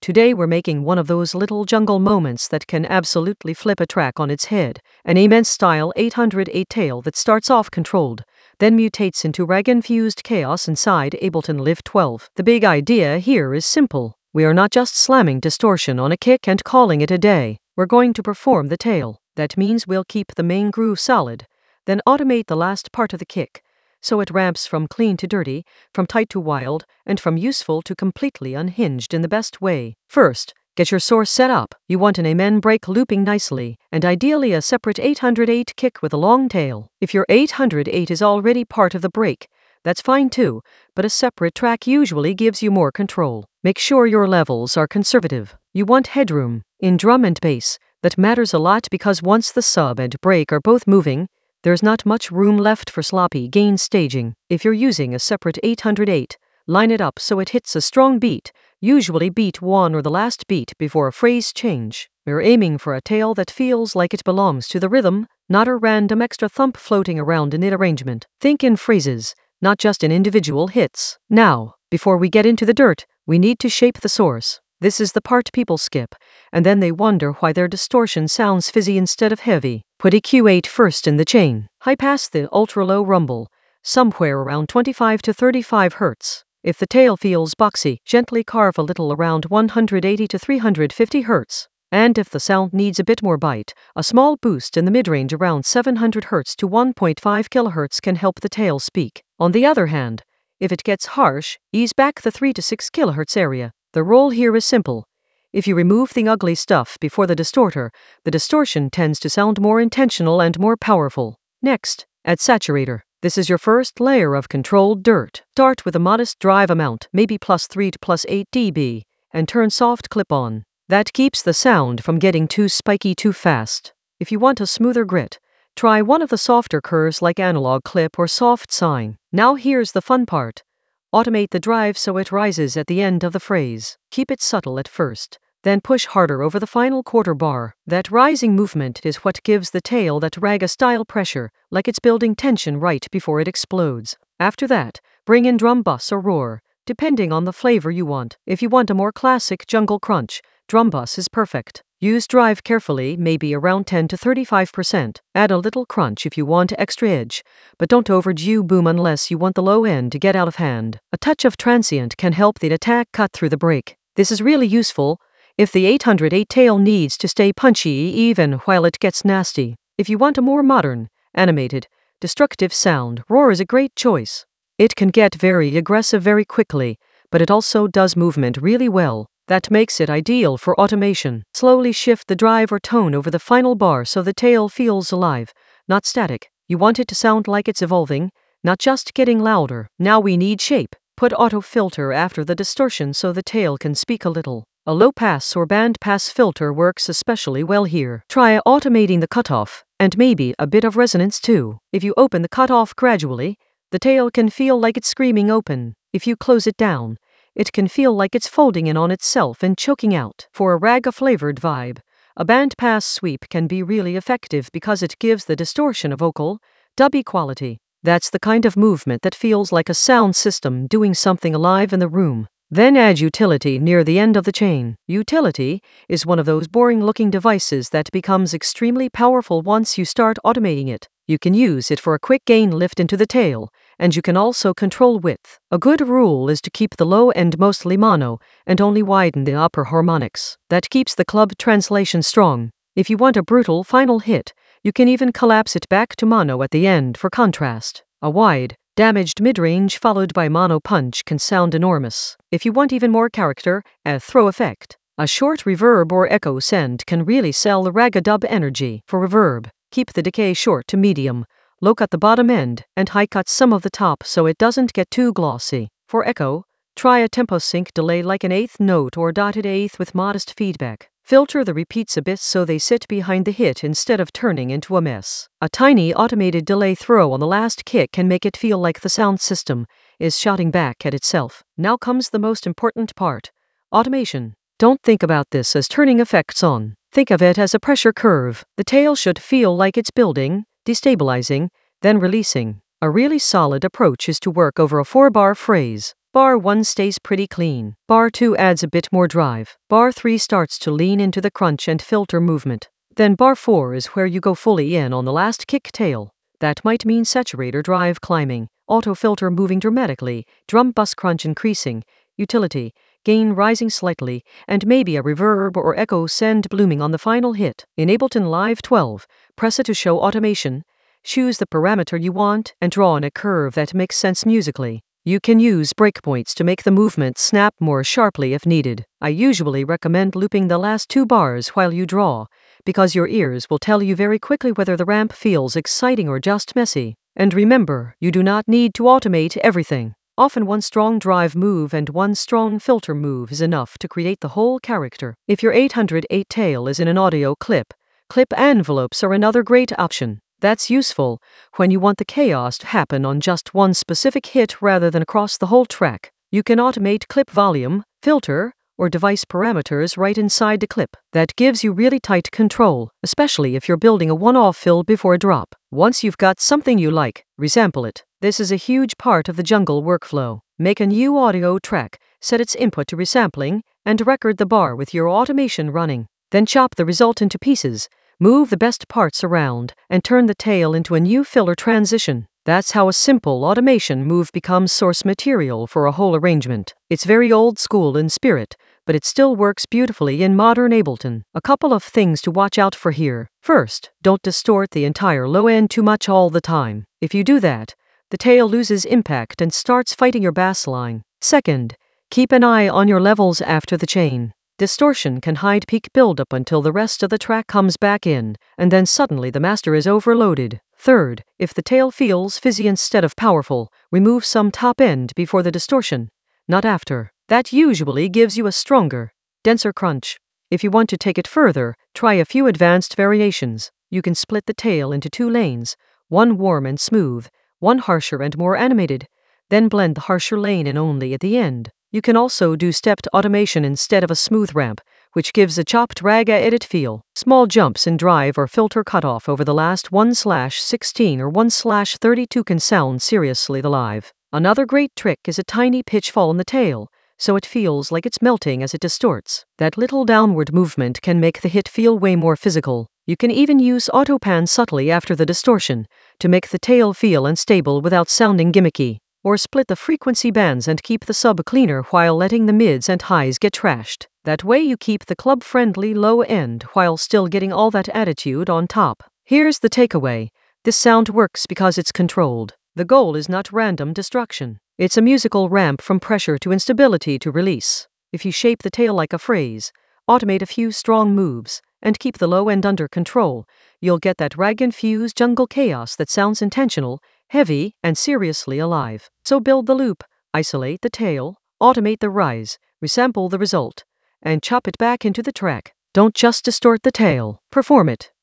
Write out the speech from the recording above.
Today we're making one of those little jungle moments that can absolutely flip a track on its head. An immense style 808 tale that starts off controlled, then mutates into rag-infused chaos inside Ableton Live 12. The big idea here is simple. We are not just slamming distortion on a kick and calling it a day. We're going to perform the tail. That means we'll keep the main groove solid, then automate the last part of the kick, so it ramps from clean to dirty, from tight to wild, and from useful to completely unhinged in the best way. First, get your source set up. You want an amen break looping nicely, and ideally a separate 808 kick with a long tail. If your 808 is already part of the break, that's fine too, but a separate track usually gives you more control. Make sure your levels are conservative. You want headroom. In drum and bass, that matters a lot because once the sub and break are both moving, there's not much room left for sloppy gain staging. If you're using a separate 808, line it up so it hits a strong beat, usually beat 1 or the last beat before a phrase change. We're aiming for a tail that feels like it belongs to the rhythm, not a random extra thump floating around in its arrangement. Think in phrases, not just in individual hits. Now, before we get into the dirt, we need to shape the source. This is the part people skip, and then they wonder why their distortion sounds fizzy instead of heavy. Put EQ8 first in the chain. High pass the ultra-low rumble, somewhere around 25 to 35 Hz. If the tail feels boxy, gently carve a little around 180 to 350 Hz. And if the sound needs a bit more bite, a small boost in the mid-range around 700 Hz to 1.5 kHz can help the tail speak. On the other hand, if it gets harsh, ease back the 3 to 6 kHz area. The role here is simple. If you remove the ugly stuff before the distorter, the distortion tends to sound more intentional and more powerful. Next, add saturator. This is your first layer of controlled dirt. Start with a modest drive amount, maybe +3 to +8 dB, and turn soft clip on. That keeps the sound from getting too spiky too fast. If you want a smoother grit, try one of the softer curves like analog clip or soft sine. Now here's the fun part. Automate the drive so it rises at the end of the phrase. Keep it subtle at first, then push harder over the final quarter bar. That rising movement is what gives the tail that raga-style pressure, like it's building tension right before it explodes. After that, bring in drum bus or roar, depending on the flavor you want. If you want a more classic jungle crunch, drum bus is perfect. Use drive carefully, maybe around 10 to 35%. Add a little crunch if you want extra edge, but don't overdo boom unless you want the low end to get out of hand. A touch of transient can help the attack cut through the break. This is really useful if the 808 tail needs to stay punchy even while it gets nasty. If you want a more modern, animated, destructive sound, roar is a great choice. It can get very aggressive very quickly, but it also does movement really well. That makes it ideal for automation. Slowly shift the drive or tone over the final bar so the tail feels alive, not static. You want it to sound like it's evolving, not just getting louder. Now we need shape. Put auto filter after the distortion so the tail can speak a little. A low pass or band pass filter works especially well here. Try automating the cutoff, and maybe a bit of resonance too. If you open the cutoff gradually, the tail can feel like it's screaming open. If you close it down, it can feel like it's folding in on itself and choking out. For a raga-flavored vibe, a band pass sweep can be really effective because it gives the distortion a vocal, dubby quality. That's the kind of movement that feels like a sound system doing something alive in the room. Then add utility near the end of the chain. Utility is one of those boring-looking devices that becomes extremely powerful once you start automating it. You can use it for a quick gain lift into the tail, and you can also control width. A good rule is to keep the low end mostly mono, and only widen the upper harmonics. That keeps the club translation strong. If you want a brutal final hit, you can even collapse it back to mono at the end for contrast. A wide, damaged mid-range followed by mono punch can sound enormous. If you want even more character, a throw effect. A short reverb or echo send can really sell the raga-dub energy. For reverb, keep the decay short to medium, low cut the bottom end, and high cut some of the top so it doesn't get too glossy. For echo, try a tempo sync delay like an eighth note or dotted eighth with modest feedback. Filter the repeats a bit so they sit behind the hit instead of turning into a mess. A tiny automated delay throw on the last kick can make it feel like the sound system is shouting back at itself. Now comes the most important part, automation. Don't think about this as turning effects on. Think of it as a pressure curve. The tail should feel like it's building, destabilizing, then releasing. A really solid approach is to work over a 4-bar phrase. Bar 1 stays pretty clean. Bar 2 adds a bit more drive. Bar 3 starts to lean into the crunch and filter movement. Then bar 4 is where you go fully in on the last kick tail. That might mean saturator drive climbing, auto filter moving dramatically, drum bus crunch increasing, utility, gain rising slightly, and maybe a reverb or echo send blooming on the final hit. In Ableton Live 12, press it to show automation, choose the parameter you want, and draw on a curve that makes sense musically. You can use breakpoints to make the movement snap more sharply if needed. I usually recommend looping the last 2 bars while you draw, because your ears will tell you very quickly whether the ramp feels exciting or just messy. And remember, you do not need to automate everything. Often one strong drive move and one strong filter move is enough to create the whole character. If your 808 tail is in an audio clip, clip envelopes are another great option. That's useful when you want the chaos to happen on just one specific hit rather than across the whole track. You can automate clip volume, filter, or device parameters right inside the clip. That gives you really tight control, especially if you're building a one-off fill before a drop. Once you've got something you like, resample it. This is a huge part of the jungle workflow. Make a new audio track, set its input to resampling, and record the bar with your automation running. Then chop the result into pieces, move the best parts around, and turn the tail into a new filler transition. That's how a simple automation move becomes source material for a whole arrangement. It's very old school in spirit, but it still works beautifully in modern Ableton. A couple of things to watch out for here. First, don't distort the entire low end too much all the time. If you do that, the tail loses impact and starts fighting your bass line. Second, keep an eye on your levels after the chain. Distortion can hide peak buildup until the rest of the track comes back in, and then suddenly the master is overloaded. Third, if the tail feels fizzy instead of powerful, remove some top end before the distortion, not after. That usually gives you a stronger, denser crunch. If you want to take it further, try a few advanced variations. You can split the tail into 2 lanes, one warm and smooth, one harsher and more animated, then blend the harsher lane in only at the end. You can also do stepped automation instead of a smooth ramp, which gives a chopped rag edit feel. Small jumps in drive or filter cutoff over the last 1/16 or 1/32 can sound seriously alive. Another great trick is a tiny pitch fall in the tail, so it feels like it's melting as it distorts. That little downward movement can make the hit feel way more physical. You can even use auto pan subtly after the distortion to make the tail feel unstable without sounding gimmicky. Or split the frequency bands and keep the sub cleaner while letting the mids and highs get trashed. That way you keep the club-friendly low end while still getting all that attitude on top. Here's the takeaway. This sound works because it's controlled. The goal is not random destruction. It's a musical ramp from pressure to instability to release. If you shape the tail like a phrase, automate a few strong moves, and keep the low end under control, you'll get that rag-infused jungle chaos that sounds intentional, heavy, and seriously alive. So build the loop, isolate the tail, automate the rise, resample the result, and chop it back into the track. Don't just distort the tail, perform it.